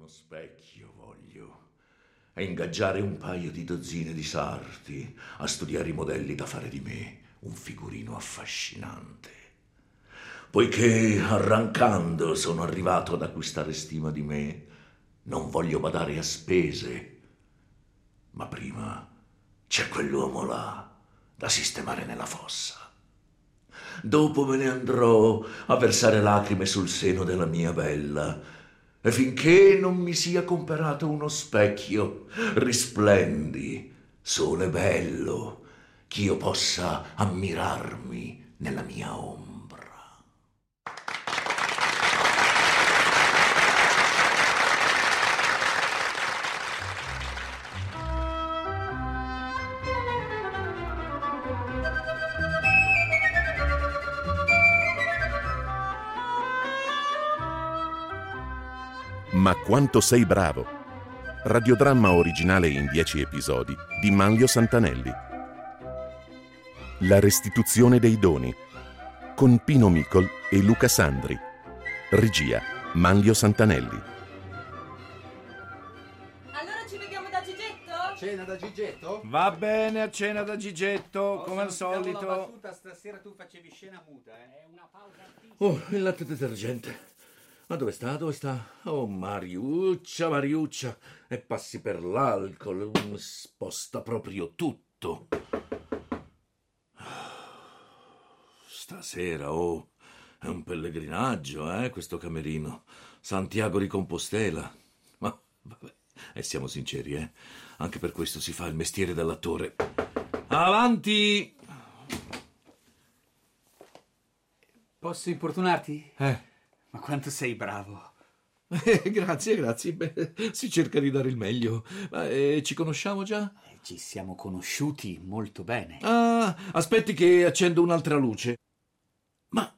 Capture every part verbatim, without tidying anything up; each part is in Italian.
Uno specchio voglio. E ingaggiare un paio di dozzine di sarti a studiare i modelli da fare di me un figurino affascinante. Poiché arrancando sono arrivato ad acquistare stima di me, non voglio badare a spese. Ma prima c'è quell'uomo là da sistemare nella fossa. Dopo me ne andrò a versare lacrime sul seno della mia bella, e finché non mi sia comperato uno specchio, risplendi, sole bello, ch'io possa ammirarmi nella mia ombra. Ma quanto sei bravo! Radiodramma originale in dieci episodi di Manlio Santanelli. La restituzione dei doni con Pino Micol e Luca Sandri. Regia Manlio Santanelli. Allora ci vediamo da Gigetto? Cena da Gigetto? Va bene, a cena da Gigetto, Oh, come al se non ti davo la solito. battuta, stasera tu facevi scena muta, eh? È una pausa artistica. Oh, il latte detergente. Ma dove sta? Dove sta? Oh, Mariuccia, Mariuccia. E passi per l'alcol. Sposta proprio tutto. Stasera, oh, è un pellegrinaggio, eh, questo camerino. Santiago di Compostela. Ma, vabbè, e siamo sinceri, eh. Anche per questo si fa il mestiere dell'attore. Avanti! Posso importunarti? Eh. Ma quanto sei bravo. Eh, grazie, grazie. Beh, si cerca di dare il meglio. Ma eh, ci conosciamo già? Eh, Ci siamo conosciuti molto bene. Ah, aspetti che accendo un'altra luce. Ma...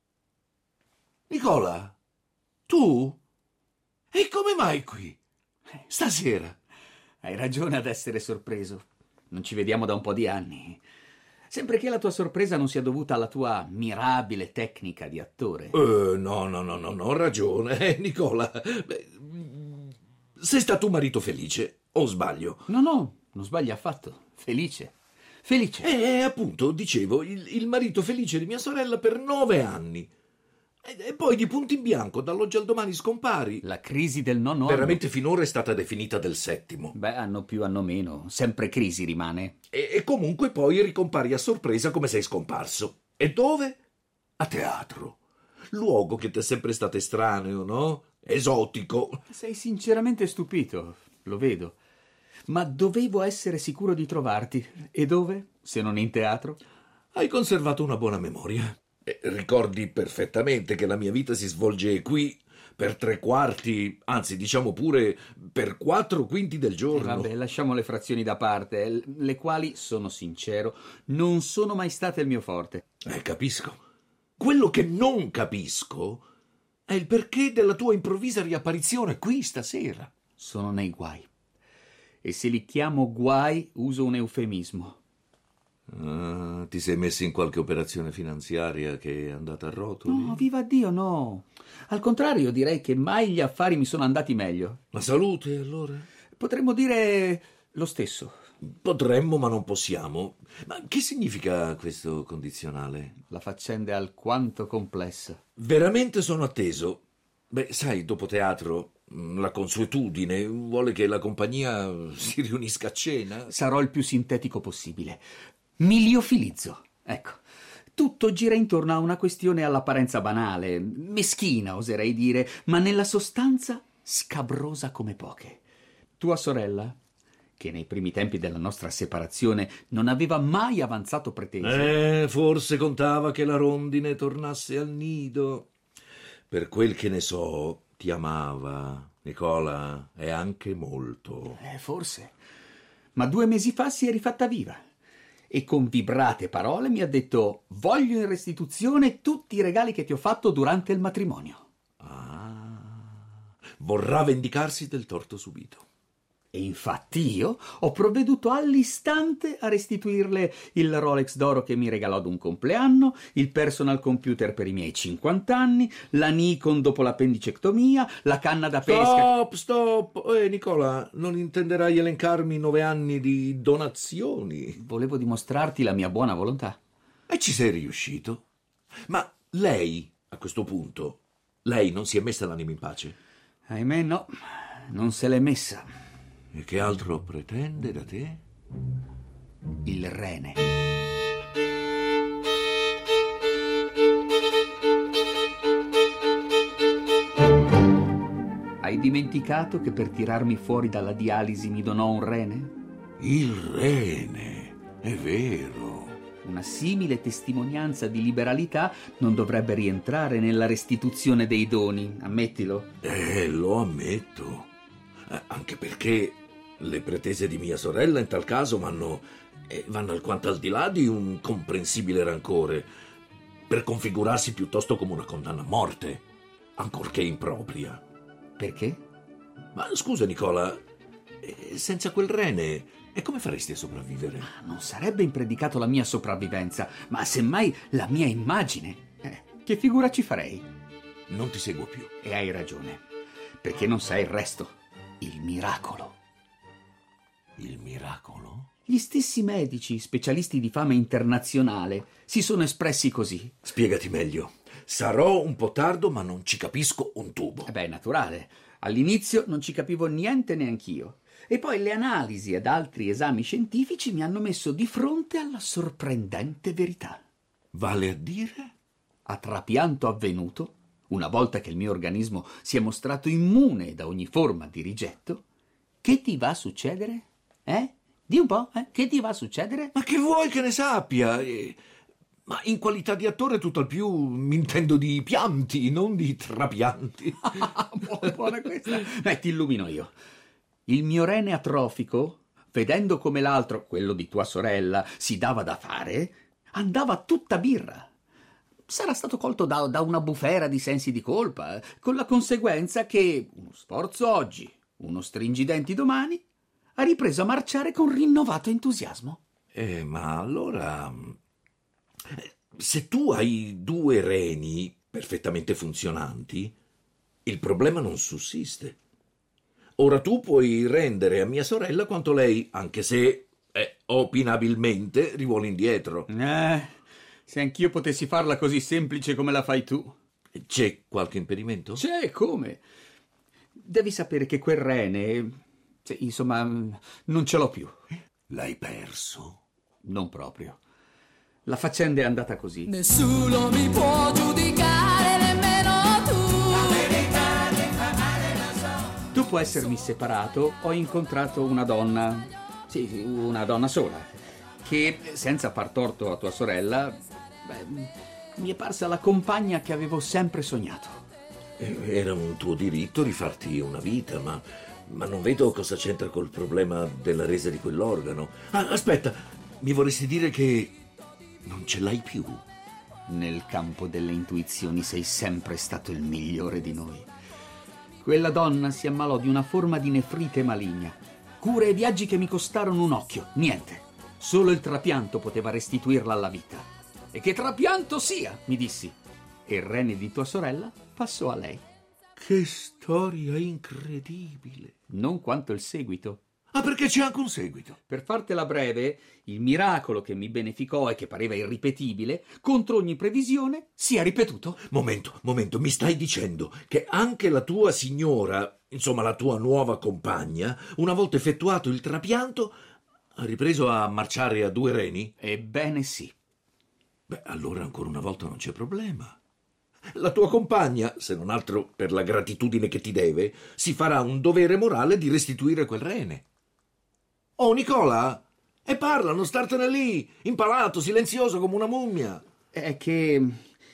Nicola, tu? E come mai qui? Stasera? Hai ragione ad essere sorpreso. Non ci vediamo da un po' di anni. Sempre che la tua sorpresa non sia dovuta alla tua mirabile tecnica di attore. Eh, no, no, no, no, no, ho ragione. Eh, Nicola, beh, sei stato un marito felice, o sbaglio? No, no, non sbagli affatto. Felice. Felice. Eh, appunto, dicevo, il, il marito felice di mia sorella per nove anni. E, e poi di punto in bianco, dall'oggi al domani scompari. La crisi del nonno Veramente finora è stata definita del settimo. anno. Beh, anno più, anno meno. Sempre crisi rimane. E, e comunque poi ricompari a sorpresa come sei scomparso. E dove? A teatro. Luogo che ti è sempre stato estraneo, no? Esotico. Sei sinceramente stupito, lo vedo. Ma dovevo essere sicuro di trovarti. E dove? Se non in teatro? Hai conservato una buona memoria. E ricordi perfettamente che la mia vita si svolge qui per tre quarti, anzi diciamo pure per quattro quinti del E giorno. vabbè, lasciamo le frazioni da parte, l- le quali, sono sincero, non sono mai state il mio forte. Eh, capisco. Quello che non capisco è il perché della tua improvvisa riapparizione qui stasera. Sono nei guai. E se li chiamo guai, uso un eufemismo. Ah, ti sei messo in qualche operazione finanziaria che è andata a rotoli? No, viva Dio, no. Al contrario, direi che mai gli affari mi sono andati meglio. La salute, allora? Potremmo dire lo stesso. Potremmo, ma non possiamo. Ma che significa questo condizionale? La faccenda è alquanto complessa. Veramente sono atteso. Beh, sai, dopo teatro, la consuetudine vuole che la compagnia si riunisca a cena. Sarò il più sintetico possibile. Mi liofilizzo. Ecco. Tutto gira intorno a una questione all'apparenza banale, meschina, oserei dire, ma nella sostanza scabrosa come poche. Tua sorella, che nei primi tempi della nostra separazione non aveva mai avanzato pretese. Eh, forse contava che la rondine tornasse al nido. Per quel che ne so, ti amava, Nicola, e anche molto. Eh, forse. Ma due mesi fa si è rifatta viva. E con vibrate parole mi ha detto: voglio in restituzione tutti i regali che ti ho fatto durante il matrimonio. Ah, vorrà vendicarsi del torto subito. E infatti io ho provveduto all'istante a restituirle il Rolex d'oro che mi regalò ad un compleanno, il personal computer per i miei cinquanta anni, la Nikon dopo l'appendicectomia, la canna da pesca... Stop, stop! Eh, Nicola, non intenderai elencarmi nove anni di donazioni? Volevo dimostrarti la mia buona volontà. E ci sei riuscito? Ma lei, a questo punto, lei non si è messa l'anima in pace? Ahimè no, non se l'è messa. E che altro pretende da te? Il rene. Hai dimenticato che per tirarmi fuori dalla dialisi mi donò un rene? Il rene, è vero. Una simile testimonianza di liberalità non dovrebbe rientrare nella restituzione dei doni, ammettilo. Eh, lo ammetto. Eh, anche perché le pretese di mia sorella in tal caso vanno, eh, vanno alquanto al di là di un comprensibile rancore, per configurarsi piuttosto come una condanna a morte, ancorché impropria. Perché? Ma scusa Nicola, eh, senza quel rene, e come faresti a sopravvivere? Non sarebbe impredicato la mia sopravvivenza, ma semmai la mia immagine. Eh, che figura ci farei? Non ti seguo più. E hai ragione, perché non sai il resto, il miracolo. Il miracolo? Gli stessi medici, specialisti di fama internazionale, si sono espressi così. Spiegati meglio. Sarò un po' tardo, ma non ci capisco un tubo. Eh beh, è naturale. All'inizio non ci capivo niente neanch'io. E poi le analisi ed altri esami scientifici mi hanno messo di fronte alla sorprendente verità. Vale a dire? A trapianto avvenuto, una volta che il mio organismo si è mostrato immune da ogni forma di rigetto, che ti va a succedere? Eh? Di un po', eh? Che ti va a succedere? Ma che vuoi che ne sappia? Eh, ma in qualità di attore tutt'al più mi intendo di pianti, non di trapianti. buona, buona questa. Beh, ti illumino io. Il mio rene atrofico, vedendo come l'altro, quello di tua sorella, si dava da fare, andava tutta birra. Sarà stato colto da, da una bufera di sensi di colpa, con la conseguenza che uno sforzo oggi, uno stringidenti domani, ha ripreso a marciare con rinnovato entusiasmo. Eh, ma allora, se tu hai due reni perfettamente funzionanti, il problema non sussiste. Ora tu puoi rendere a mia sorella quanto lei, anche se eh, opinabilmente, rivuole indietro. Eh, se anch'io potessi farla così semplice come la fai tu. C'è qualche impedimento? C'è, come? Devi sapere che quel rene, cioè, insomma, non ce l'ho più. L'hai perso? Non proprio. La faccenda è andata così. Nessuno mi può giudicare, nemmeno tu. La verità ti fa male, lo so. Dopo essermi separato, ho incontrato una donna, sì, sì, una donna sola, che, senza far torto a tua sorella, beh, mi è parsa la compagna che avevo sempre sognato. Era un tuo diritto rifarti una vita, ma, ma non vedo cosa c'entra col problema della resa di quell'organo. Ah, aspetta, mi vorresti dire che non ce l'hai più? Nel campo delle intuizioni sei sempre stato il migliore di noi. Quella donna si ammalò di una forma di nefrite maligna. Cure e viaggi che mi costarono un occhio, niente. Solo il trapianto poteva restituirla alla vita. E che trapianto sia, mi dissi. E il rene di tua sorella passò a lei. Che storia incredibile! Non quanto il seguito. Ah, perché c'è anche un seguito? Per fartela breve, il miracolo che mi beneficò e che pareva irripetibile, contro ogni previsione, si è ripetuto. Momento, momento, mi stai dicendo che anche la tua signora, insomma la tua nuova compagna, una volta effettuato il trapianto, ha ripreso a marciare a due reni? Ebbene sì. Beh, allora ancora una volta non c'è problema. La tua compagna, se non altro per la gratitudine che ti deve, si farà un dovere morale di restituire quel rene. Oh, Nicola! E parla, non startene lì, impalato, silenzioso come una mummia. È che...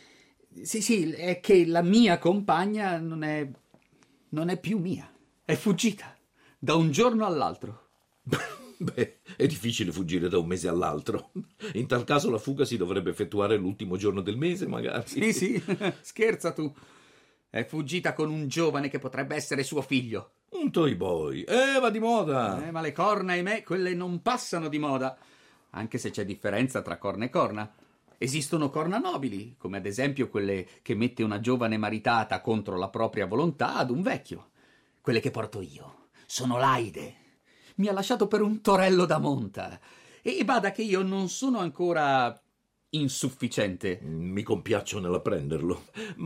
Sì, sì, è che la mia compagna non è... non è più mia. È fuggita. Da un giorno all'altro. Beh, è difficile fuggire da un mese all'altro. In tal caso la fuga si dovrebbe effettuare l'ultimo giorno del mese, magari. Sì, sì, scherza tu. È fuggita con un giovane che potrebbe essere suo figlio. Un toy boy. Eh, va di moda. Eh, ma le corna, ahimè, quelle non passano di moda. Anche se c'è differenza tra corna e corna. Esistono corna nobili, come ad esempio quelle che mette una giovane maritata contro la propria volontà ad un vecchio. Quelle che porto io sono laide. Mi ha lasciato per un torello da monta. E bada che io non sono ancora insufficiente. Mi compiaccio nell'apprenderlo,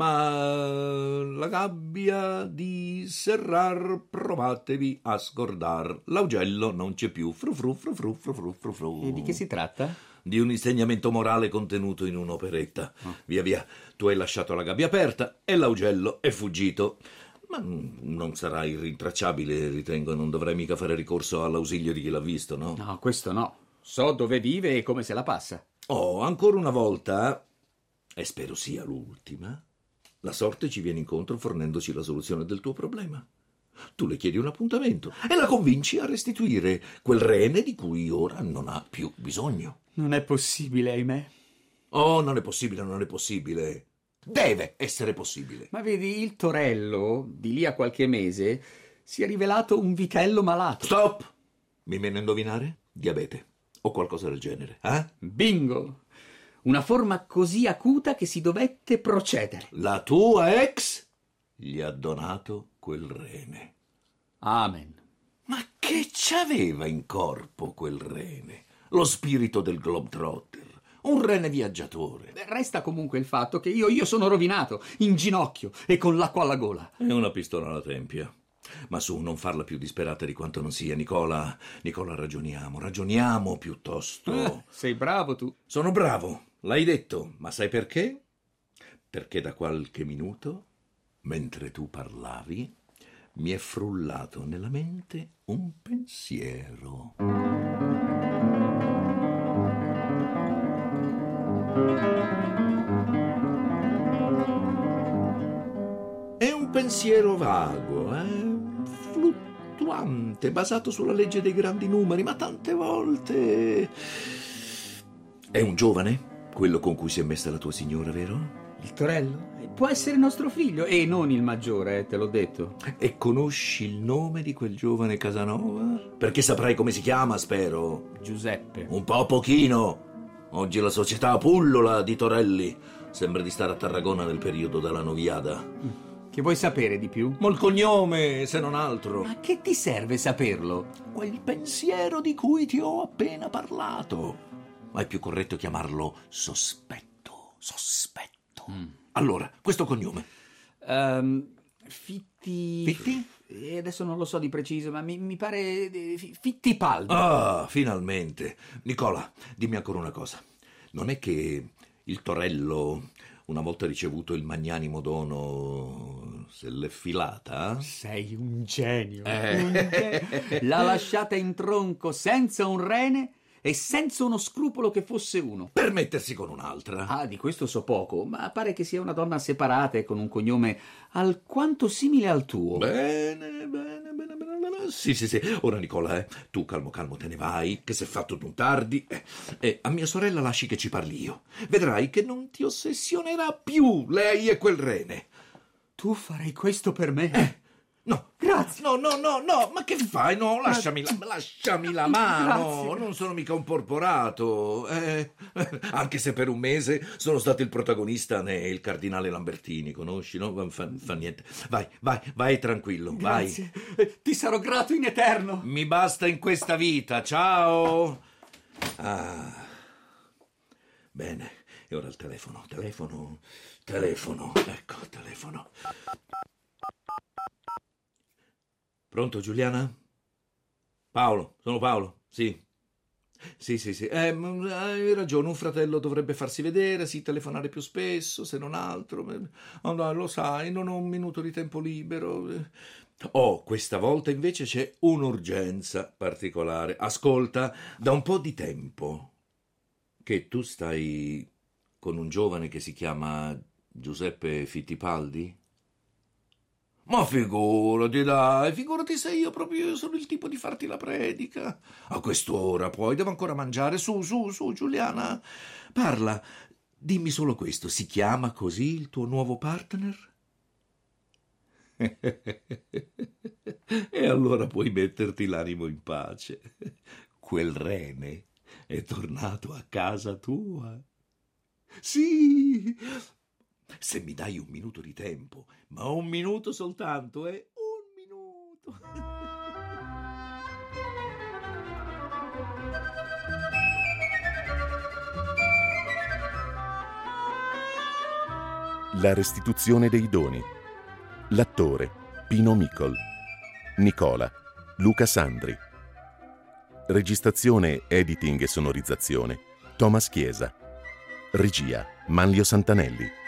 ma la gabbia di serrar provatevi a scordar. L'augello non c'è più. Fru fru fru fru fru fru fru fru. E di che si tratta? Di un insegnamento morale contenuto in un'operetta. Oh. Via via, tu hai lasciato la gabbia aperta e l'augello è fuggito. Ma non sarà irrintracciabile, ritengo, non dovrai mica fare ricorso all'ausilio di chi l'ha visto, no? No, questo no. So dove vive e come se la passa. Oh, ancora una volta, e spero sia l'ultima, la sorte ci viene incontro fornendoci la soluzione del tuo problema. Tu le chiedi un appuntamento e la convinci a restituire quel rene di cui ora non ha più bisogno. Non è possibile, ahimè. Oh, non è possibile, non è possibile. Deve essere possibile. Ma vedi, il torello, di lì a qualche mese, si è rivelato un vitello malato. Stop! Mi viene a indovinare? Diabete. O qualcosa del genere, eh? Bingo! Una forma così acuta che si dovette procedere. La tua ex gli ha donato quel rene. Amen. Ma che c'aveva in corpo quel rene? Lo spirito del Globetrotter. Un rene viaggiatore. Resta comunque il fatto che io, io sono rovinato, in ginocchio e con l'acqua alla gola. E una pistola alla tempia. Ma su, non farla più disperata di quanto non sia, Nicola. Nicola, ragioniamo, ragioniamo piuttosto. Eh, sei bravo tu. Sono bravo, l'hai detto, ma sai perché? Perché da qualche minuto, mentre tu parlavi, mi è frullato nella mente un pensiero. È un pensiero vago, eh? Fluttuante, basato sulla legge dei grandi numeri, ma tante volte... È un giovane, quello con cui si è messa la tua signora, vero? Il torello? Può essere nostro figlio, e non il maggiore, eh, te l'ho detto. E conosci il nome di quel giovane Casanova? Perché saprai come si chiama, spero. Giuseppe. Un po' pochino. Oggi la società pullola di torelli. Sembra di stare a Tarragona nel periodo della Noviada. Che vuoi sapere di più? Ma il cognome, se non altro. Ma che ti serve saperlo? Quel pensiero di cui ti ho appena parlato. Ma è più corretto chiamarlo sospetto. Sospetto. Mm. Allora, questo cognome. Um, Fitti... Fitti? E adesso non lo so di preciso, ma mi, mi pare Fittipaldi. Ah, finalmente. Nicola, dimmi ancora una cosa. Non è che il torello, una volta ricevuto il magnanimo dono, se l'è filata? Sei un genio. Eh. Un genio. L'ha lasciata in tronco senza un rene e senza uno scrupolo che fosse uno. Per mettersi con un'altra. Ah, di questo so poco, ma pare che sia una donna separata e con un cognome alquanto simile al tuo. Bene, bene, bene, bene, bene. Sì, sì, sì. Ora, Nicola, eh, tu calmo, calmo te ne vai, che si è fatto d'un tardi. Eh, eh, a mia sorella lasci che ci parli io. Vedrai che non ti ossessionerà più lei e quel rene. Tu farai questo per me? Eh. No, grazie. No, no, no, no, ma che fai? No, lasciami la, lasciami la mano. Grazie. Non sono mica un porporato. Eh, anche se per un mese sono stato il protagonista nel Cardinale Lambertini, conosci, no? Fa, fa niente. Vai, vai, vai tranquillo, Grazie. vai. Ti sarò grato in eterno. Mi basta in questa vita, ciao. Ah. Bene, e ora il telefono, telefono, telefono, ecco, telefono. Pronto, Giuliana? Paolo, sono Paolo, sì. Sì, sì, sì. Eh, hai ragione, un fratello dovrebbe farsi vedere, sì, telefonare più spesso, se non altro. Oh, no, lo sai, non ho un minuto di tempo libero. Oh, questa volta invece c'è un'urgenza particolare. Ascolta, da un po' di tempo che tu stai con un giovane che si chiama Giuseppe Fittipaldi? Ma figurati, dai, figurati se io proprio io sono il tipo di farti la predica. A quest'ora poi, devo ancora mangiare. Su, su, su, Giuliana, parla. Dimmi solo questo, si chiama così il tuo nuovo partner? E allora puoi metterti l'animo in pace. Quel rene è tornato a casa tua. Sì, se mi dai un minuto di tempo, ma un minuto soltanto, eh? Un minuto. La restituzione dei doni. L'attore Pino Micol. Nicola Luca Sandri. Registrazione, editing e sonorizzazione Thomas Chiesa. Regia Manlio Santanelli.